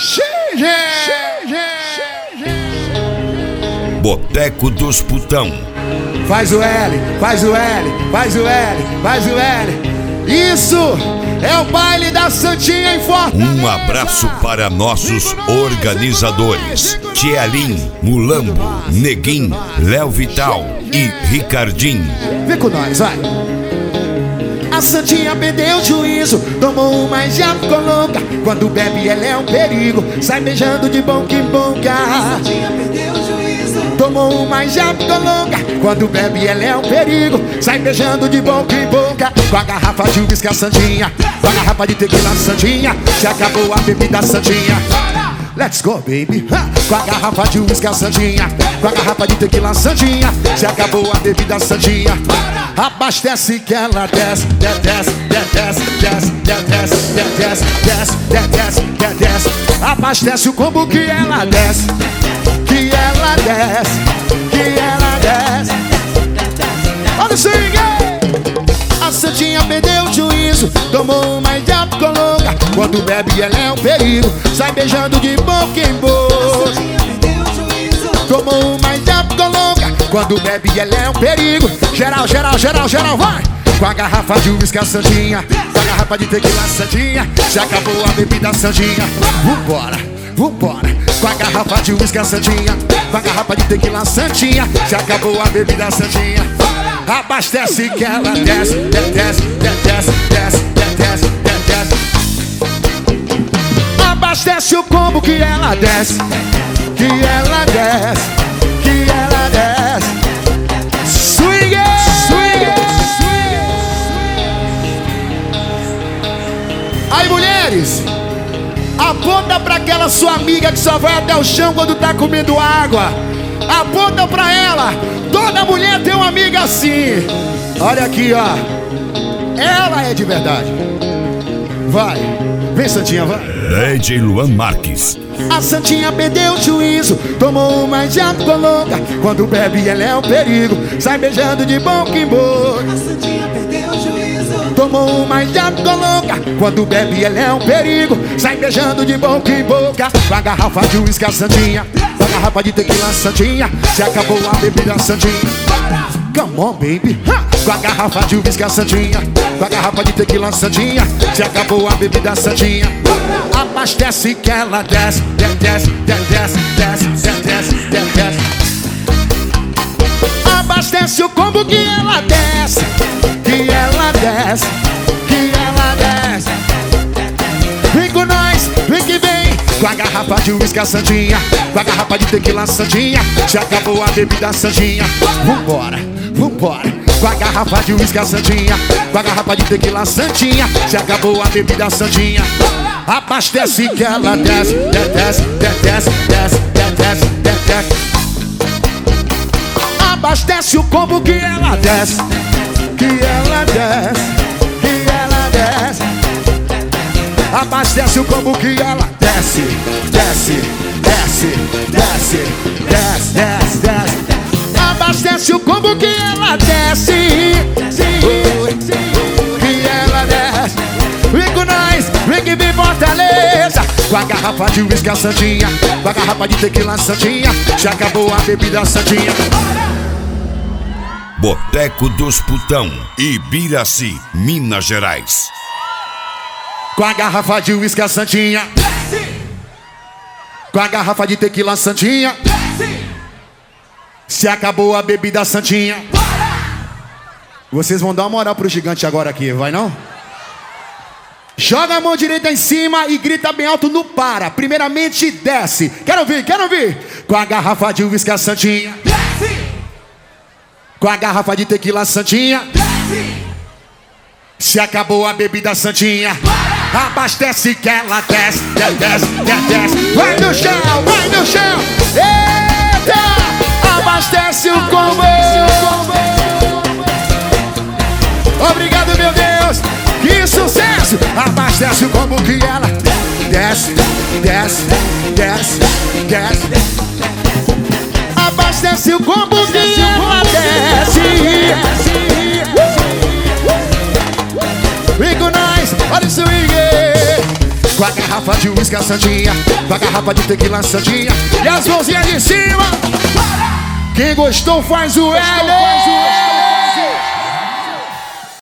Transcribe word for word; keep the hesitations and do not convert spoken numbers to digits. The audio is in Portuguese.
Boteco dos Putão. Faz o L, faz o L, faz o L, faz o L. Isso é o baile da Santinha em Fortaleza. Um abraço para nossos organizadores: Tielim, Mulambo, Neguinho, Léo Vital e Ricardinho. Vem com nós, vai. A Santinha perdeu o juízo, tomou uma e já ficou louca. Quando bebe ela é um perigo, sai beijando de boca em boca. A Santinha perdeu o juízo, tomou uma e já ficou louca. Quando bebe ela é um perigo, sai beijando de boca em boca. Com a garrafa de uísque a Santinha, com a garrafa de tequila a Santinha, se acabou a bebida Santinha. Let's go, baby. Com a garrafa de uísque a Santinha, com a garrafa de tequila Santinha, se acabou a bebida Santinha. Abastece que ela desce, desce, desce, desce, desce, desce, desce, desce, desce. Abastece o combo que ela desce, que ela desce, que ela desce. Olha o swing! A Santinha perdeu o juízo, tomou uma e já ficou louca. Quando bebe ela é um perigo, sai beijando de boca em boca. Tomou uma e já ficou louca. Quando bebe ela é um perigo. Geral, geral, geral, geral, vai! Com a garrafa de uísque a Santinha, com a garrafa de tequila Santinha, se acabou a bebida Santinha. Vambora, vambora. Com a garrafa de uísque a Santinha, com a garrafa de tequila Santinha, se acabou a bebida Santinha. Abastece que ela desce, desce, desce, desce, desce, desce. Abastece o combo que ela desce, que ela desce, que ela desce. Swing, swing, swing. Aí, mulheres, aponta pra aquela sua amiga que só vai até o chão quando tá comendo água. Aponta pra ela. Toda mulher tem uma amiga assim. Olha aqui, ó. Ela é de verdade. Vai, vem Santinha, vai. D J Luan Marques. A Santinha perdeu o juízo, tomou uma e já ficou louca. Quando bebe ela é um perigo, sai beijando de boca em boca. A Santinha perdeu o juízo, tomou uma e já ficou louca. Quando bebe ela é um perigo, sai beijando de boca em boca. Com a garrafa de uísque a Santinha, com a garrafa de tequila Santinha, se acabou a bebida Santinha. Come on, baby. Ha! Com a garrafa de uísque a Santinha, com a garrafa de tequila Santinha, se acabou a bebida Santinha. Abastece que ela desce, desce, desce, desce, desce, desce. Abastece o combo que ela desce, que ela desce, que ela desce. Vem com nós, vem que vem. Com a garrafa de uísque a Santinha, com a garrafa de tequila Santinha, se acabou a bebida Santinha. Vambora, vambora. Com a garrafa de uísque a Santinha, com a garrafa de tequila Santinha, se acabou a bebida Santinha. Abastece que ela desce, desce, desce, desce, desce, desce. Abastece o combo que ela desce, que ela desce, que ela desce. Abastece o combo que ela desce, desce, desce, desce, desce, desce, desce. Abastece o combo que ela desce, que ela desce. Vem com nós, vem que vem Fortaleza. Com a garrafa de uísque a Santinha, com a garrafa de tequila Santinha, já acabou a bebida Santinha. Boteco dos Putão, Ibiraci, Minas Gerais. Com a garrafa de uísque a Santinha, com a garrafa de tequila Santinha, se acabou a bebida Santinha. Vocês vão dar uma moral pro gigante agora aqui, vai não? Joga a mão direita em cima e grita bem alto no para. Primeiramente desce. Quero ouvir, quero ouvir. Com a garrafa de uísque a Santinha, desce. Com a garrafa de tequila Santinha, desce. Se acabou a bebida Santinha, para. Abastece que ela desce, desce, desce, desce. Vai no chão, vai no chão. Eita! Abastece o combo. Obrigado, meu Deus. Que sucesso! Abastece o combo que ela desce, desce, desce, desce. Abastece o combo que ela desce. Vem com nós, olha o swing. Com a garrafa de uísque a Santinha, com a garrafa de tequila a Santinha. E as mãozinhas de cima. Quem gostou faz o L.